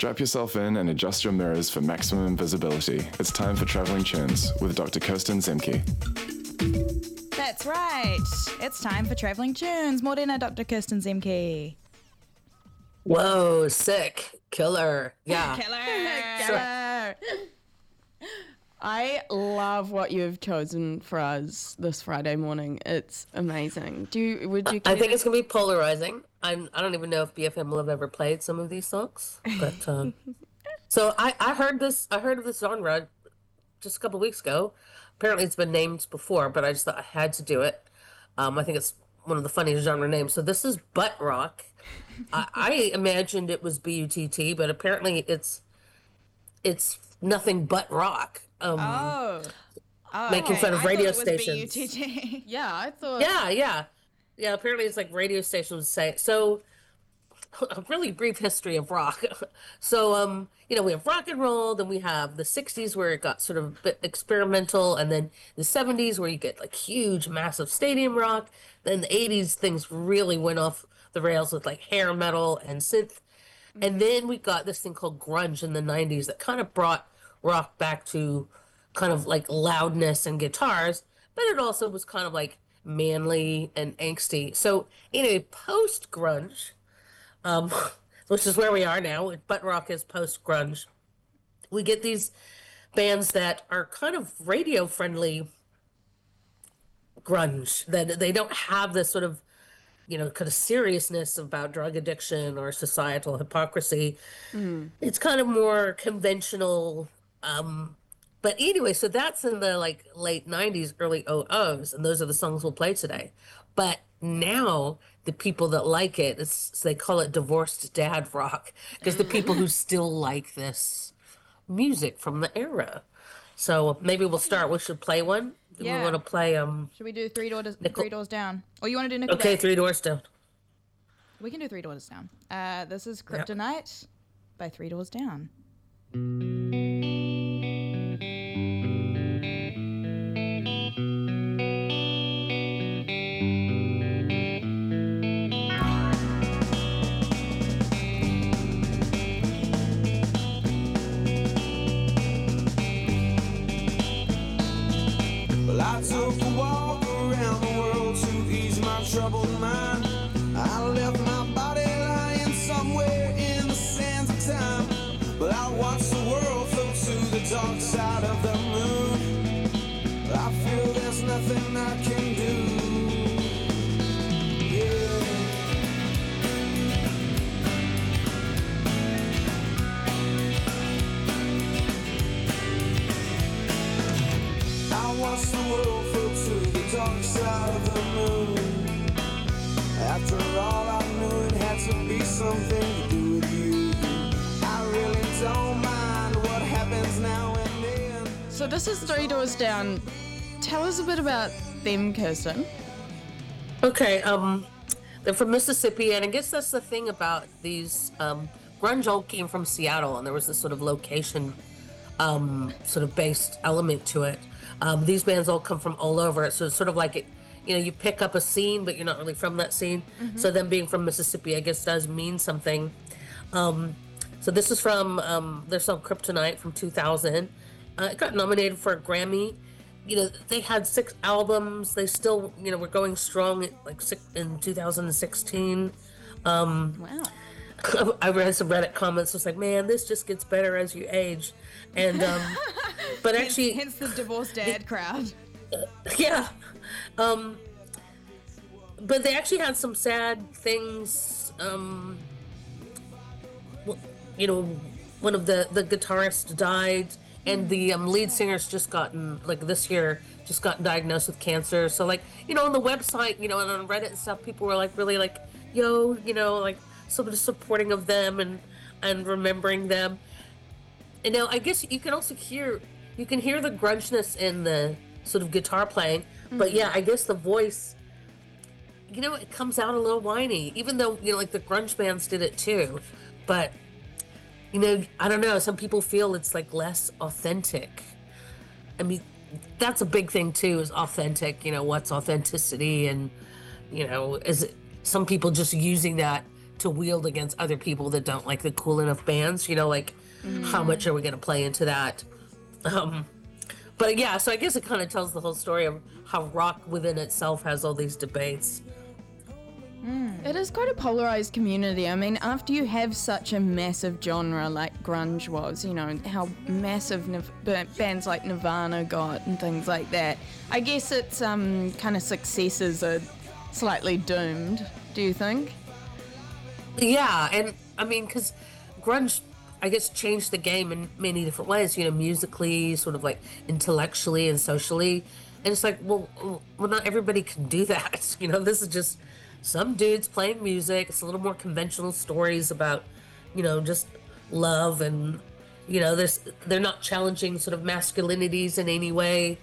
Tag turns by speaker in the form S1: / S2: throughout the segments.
S1: Strap yourself in and adjust your mirrors for maximum visibility. It's time for Traveling Tunes with Dr. Kirsten Zemke.
S2: That's right. It's time for Traveling Tunes. Morena, Dr. Kirsten Zemke.
S3: Whoa, sick. Killer. Yeah.
S2: Killer.
S4: I love what you've chosen for us this Friday morning. It's amazing.
S3: I think it's going to be polarizing. I don't even know if BFM will have ever played some of these songs. But so I heard of this genre just a couple weeks ago. Apparently it's been named before, but I just thought I had to do it. I think it's one of the funniest genre names. So this is butt rock. I imagined it was B-U-T-T, but apparently it's nothing but rock. Making fun of radio stations.
S2: B-U-T-T.
S4: Yeah, I thought.
S3: Yeah. Apparently, it's like radio stations say so. A really brief history of rock. So, we have rock and roll, then we have the '60s where it got sort of a bit experimental, and then the '70s where you get like huge, massive stadium rock. Then the '80s, things really went off the rails with like hair metal and synth. And then we got this thing called grunge in the '90s that kind of brought rock back to kind of like loudness and guitars, but it also was kind of like manly and angsty. So anyway, post grunge, which is where we are now, butt rock is post grunge. We get these bands that are kind of radio friendly grunge, that they don't have this sort of kind of seriousness about drug addiction or societal hypocrisy. It's kind of more conventional. But anyway, so that's in the like late '90s, early 00s, and those are the songs we'll play today. But now the people that like it, they call it divorced dad rock, because the people who still like this music from the era. So maybe we'll start. We should play one. Do we want to play?
S2: Should we do Three Doors Down? Or you want to do Nickelback?
S3: Okay, Three Doors Down.
S2: We can do Three Doors Down. This is Kryptonite by Three Doors Down.
S5: I took a walk around the world to ease my troubled mind. I left my body lying somewhere in the sands of time. But I watched the world float to the dark side of the moon. I feel there's nothing I can do. I watched the world float to the dark side of the moon. After all, I knew it had to be something to do with you. I really don't mind what happens now and then.
S4: So this is Three Doors Down. Tell us a bit about them, Kirsten.
S3: Okay, they're from Mississippi, and I guess that's the thing about these, grunge all came from Seattle, and there was this sort of location, sort of based element to it. These bands all come from all over, so it's sort of like it, you pick up a scene, but you're not really from that scene. So them being from Mississippi, I guess, does mean something. So this is from their song Kryptonite from 2000. It got nominated for a Grammy. They had 6 albums. They still, were going strong in 2016.
S2: Wow.
S3: I read some Reddit comments. It was like, man, this just gets better as you age. And but actually,
S2: hence the divorced dad crowd.
S3: Yeah. But they actually had some sad things. One of the guitarists died, and the lead singer's just gotten, this year, just got diagnosed with cancer. So, on the website, and on Reddit and stuff, people were, really, yo, sort of supporting of them and remembering them. And now, I guess you can also hear the grunginess in the sort of guitar playing, but yeah, I guess the voice, it comes out a little whiny, even though, the grunge bands did it too. But, I don't know, some people feel it's less authentic. I mean, that's a big thing too, is authentic, what's authenticity, and, is it some people just using that to wield against other people that don't like the cool enough bands, you know, like how much are we going to play into that? But yeah, so I guess it kind of tells the whole story of how rock within itself has all these debates.
S4: It is quite a polarized community. I mean, after you have such a massive genre like grunge was, you know, how massive bands like Nirvana got and things like that, I guess its kind of successes are slightly doomed, do you think?
S3: Yeah, and I mean, because grunge, I guess, changed the game in many different ways, you know, musically, sort of like intellectually and socially. And it's like, well, not everybody can do that. You know, this is just some dudes playing music. It's a little more conventional stories about, you know, just love and, you know, they're not challenging sort of masculinities in any way.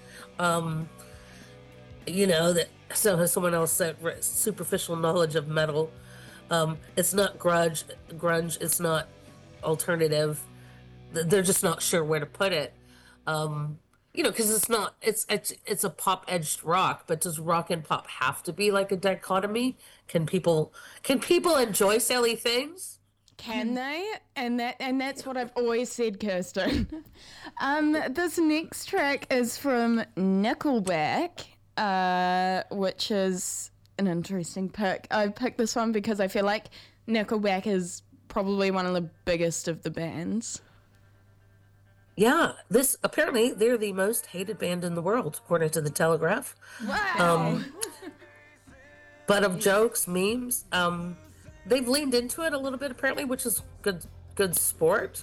S3: You know, that so as someone else said, superficial knowledge of metal. It's not grunge, it's not alternative. They're just not sure where to put it. You know, because it's a pop-edged rock, but does rock and pop have to be like a dichotomy? Can people enjoy silly things?
S4: Can they? And that's what I've always said, Kirsten. This next track is from Nickelback, which is an interesting pick. I picked this one because I feel like Nickelback is probably one of the biggest of the bands.
S3: Yeah, apparently they're the most hated band in the world, according to the Telegraph.
S4: Wow.
S3: But of jokes, memes, they've leaned into it a little bit apparently, which is good sport.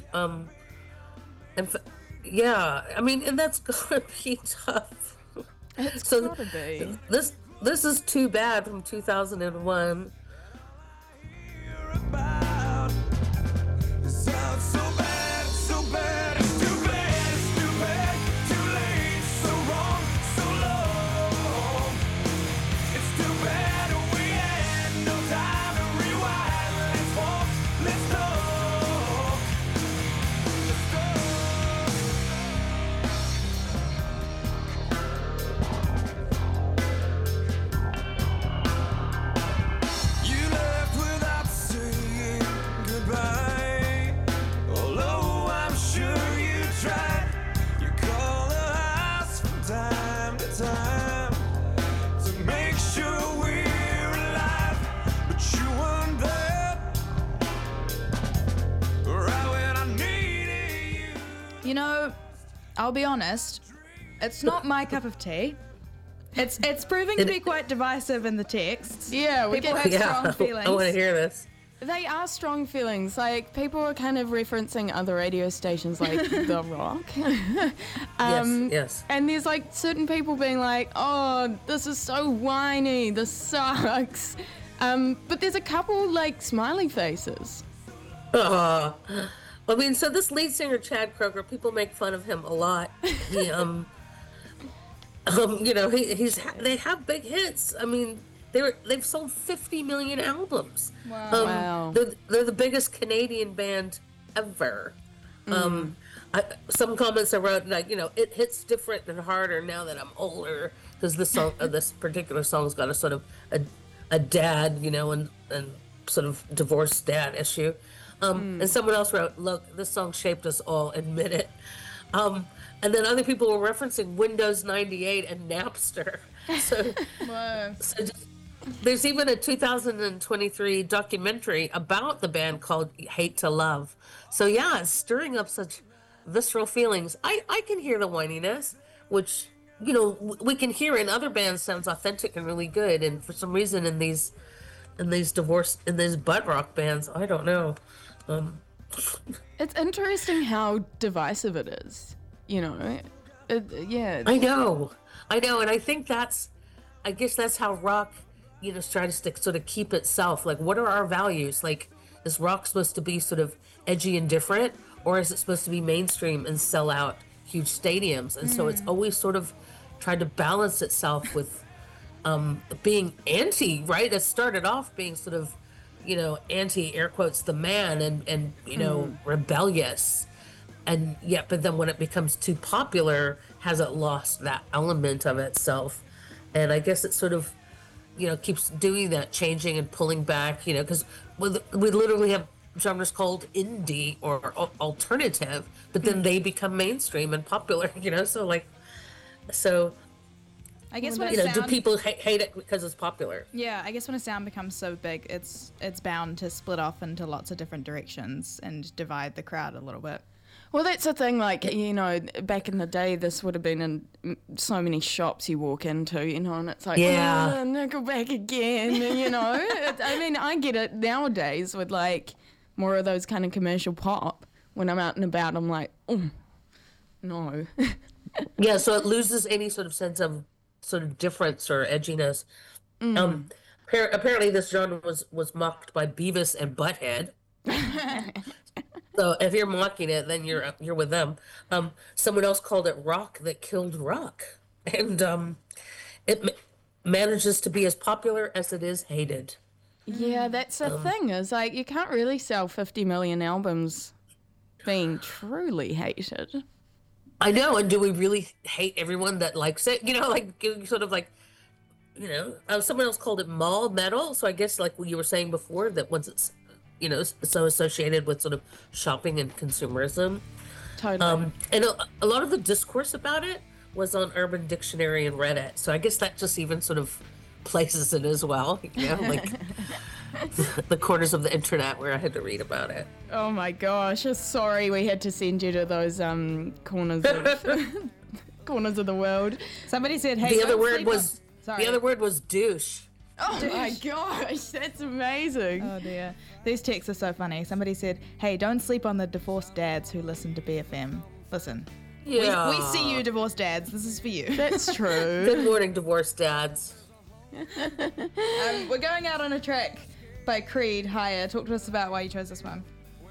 S3: Yeah, I mean, and that's gonna be tough.
S4: It's
S3: So
S4: gotta be.
S3: this is Too Bad from 2001.
S5: About. It sounds so bad, so bad. It's too bad, it's too bad. Too late, so wrong, so long. It's too bad we had no time to rewind. Let's walk, let's talk. Let's go. You left without saying goodbye. Although I'm sure you tried. You call the house from time to time to make sure we're alive. But you weren't there right when I needed you.
S2: You know, I'll be honest, it's not my cup of tea. It's proving to be quite divisive in the texts.
S4: Yeah, we
S2: People
S4: get
S2: have
S3: Yeah,
S2: strong feelings.
S3: I want to hear this.
S4: They are strong feelings. Like, people are kind of referencing other radio stations like The Rock.
S3: Yes.
S4: And there's like certain people being like, oh, this is so whiny, this sucks. But there's a couple like smiley faces.
S3: I mean, so this lead singer Chad Kroeger, people make fun of him a lot. He you know, they have big hits. I mean, they've sold 50 million albums.
S4: Wow.
S3: They're the biggest Canadian band ever. Some comments I wrote, like, you know, it hits different and harder now that I'm older, because this particular song's got a sort of a dad, you know, and sort of divorced dad issue. And someone else wrote, look, this song shaped us all, admit it. And then other people were referencing Windows 98 and Napster. So, there's even a 2023 documentary about the band called Hate to Love. So yeah, it's stirring up such visceral feelings. I can hear the whininess, which, you know, we can hear in other bands sounds authentic and really good. And for some reason in these butt rock bands, I don't know.
S4: It's interesting how divisive it is, you know? Yeah.
S3: I know. And I think I guess that's how rock, you know, tries to sort of keep itself. Like, what are our values? Like, is rock supposed to be sort of edgy and different, or is it supposed to be mainstream and sell out huge stadiums? And so it's always sort of tried to balance itself with being anti, right? It started off being sort of, you know, anti, air quotes, the man, and you know, rebellious. And yet, but then when it becomes too popular, has it lost that element of itself? And I guess it's sort of, keeps doing that, changing and pulling back, because we literally have genres called indie or alternative, but then they become mainstream and popular, so
S2: I guess when
S3: do
S2: a sound,
S3: people hate it because it's popular?
S2: yeah, I guess when a sound becomes so big, it's bound to split off into lots of different directions and divide the crowd a little bit.
S4: Well, that's the thing, like, back in the day, this would have been in so many shops you walk into, and it's like,
S3: Yeah.
S4: oh, Nickelback again, I mean, I get it nowadays with, like, more of those kind of commercial pop. When I'm out and about, I'm like, oh, no.
S3: Yeah, so it loses any sort of sense of sort of difference or edginess. Apparently this genre was mocked by Beavis and Butthead. So if you're mocking it, then you're with them. Someone else called it rock that killed rock, and it manages to be as popular as it is hated.
S4: Yeah, that's the thing, is like, you can't really sell 50 million albums being truly hated.
S3: I know, and do we really hate everyone that likes it? Someone else called it mall metal. So I guess, like you were saying before, that once it's so associated with sort of shopping and consumerism.
S4: Totally.
S3: And a lot of the discourse about it was on Urban Dictionary and Reddit. So I guess that just even sort of places it as well, like the corners of the internet where I had to read about it.
S4: Oh my gosh, sorry we had to send you to those corners of corners of the world.
S2: Somebody said, "Hey,
S3: The other
S2: don't
S3: word
S2: sleep
S3: was
S2: on-" Sorry.
S3: the other word was douche.
S4: Oh my gosh, that's amazing.
S2: Oh dear, these texts are so funny. Somebody said, "Hey, don't sleep on the divorced dads who listen to BFM. Listen,
S3: Yeah.
S2: we see you, divorced dads. This is for you."
S4: That's true.
S3: Good morning, divorced dads.
S2: We're going out on a track by Creed. Higher. Talk to us about why you chose this one.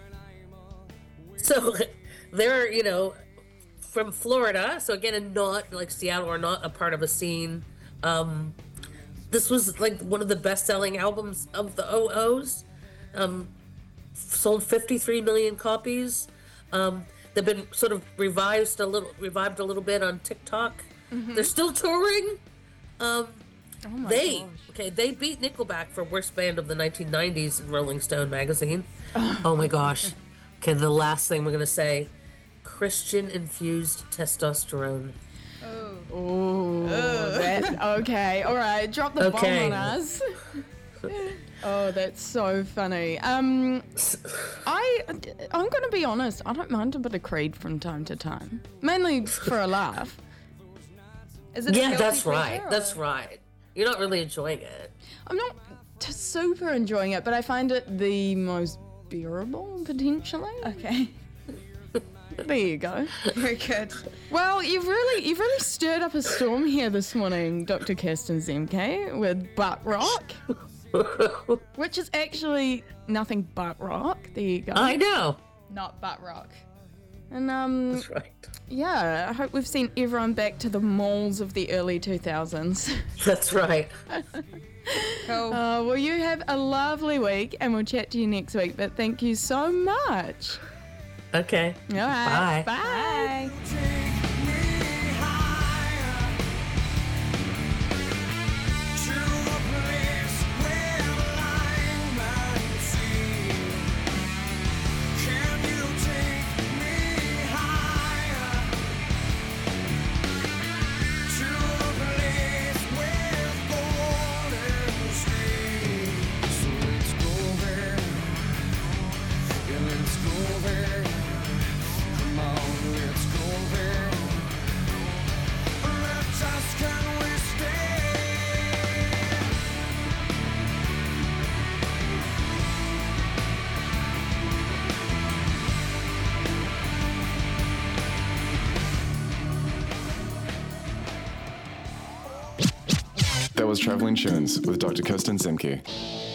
S3: So they're, from Florida. So again, and not like Seattle, or not a part of a scene. This was like one of the best-selling albums of the OOs. Sold 53 million copies. They've been sort of revived a little bit on TikTok. They're still touring. They beat Nickelback for worst band of the 1990s in Rolling Stone magazine. Oh my gosh. Okay, the last thing we're gonna say: Christian-infused testosterone.
S4: Okay, all right, drop the
S3: Okay.
S4: bomb on us. Oh, that's so funny. I'm gonna be honest, I don't mind a bit of Creed from time to time, mainly for a laugh.
S2: Is it a
S3: Yeah,
S2: guilty
S3: that's right.
S2: pleasure, or-
S3: That's right. You're not really enjoying it.
S4: I'm not super enjoying it, but I find it the most bearable, potentially.
S2: Okay.
S4: There you go.
S2: Very good.
S4: Well, you've really stirred up a storm here this morning, Dr. Kirsten Zemke, with butt rock, which is actually nothing but rock. There you go.
S3: I know.
S2: Not butt rock.
S4: And
S3: That's right.
S4: yeah, I hope we've sent everyone back to the malls of the early 2000s.
S3: That's right.
S2: Cool.
S4: Well, you have a lovely week, and we'll chat to you next week. But thank you so much.
S3: Okay.
S4: All right.
S3: Bye.
S4: Bye.
S1: That was Traveling Tunes with Dr. Kirsten Zemke.